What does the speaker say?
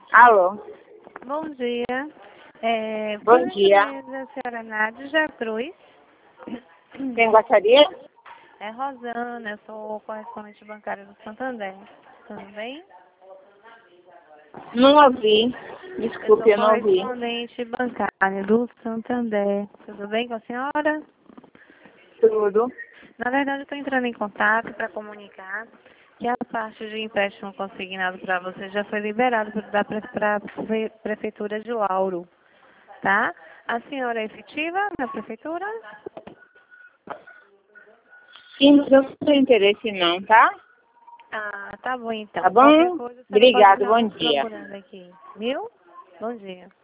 Alô? Bom dia. Bom dia. Da senhora Nádia Cruz. Quem gostaria? É Rosana, eu sou correspondente bancária do Santander. Tudo bem? Não ouvi. Desculpe, eu não ouvi. Correspondente bancária do Santander. Tudo bem com a senhora? Tudo. Na verdade, eu estou entrando em contato para comunicar que a parte de empréstimo consignado para você já foi liberado para a Prefeitura de Lauro, tá? A senhora é efetiva na Prefeitura? Sim, mas eu não tenho interesse não, tá? Ah, tá bom então. Tá bom? Qualquer coisa, você Obrigado, pode bom estar dia. procurando aqui, viu? Bom dia.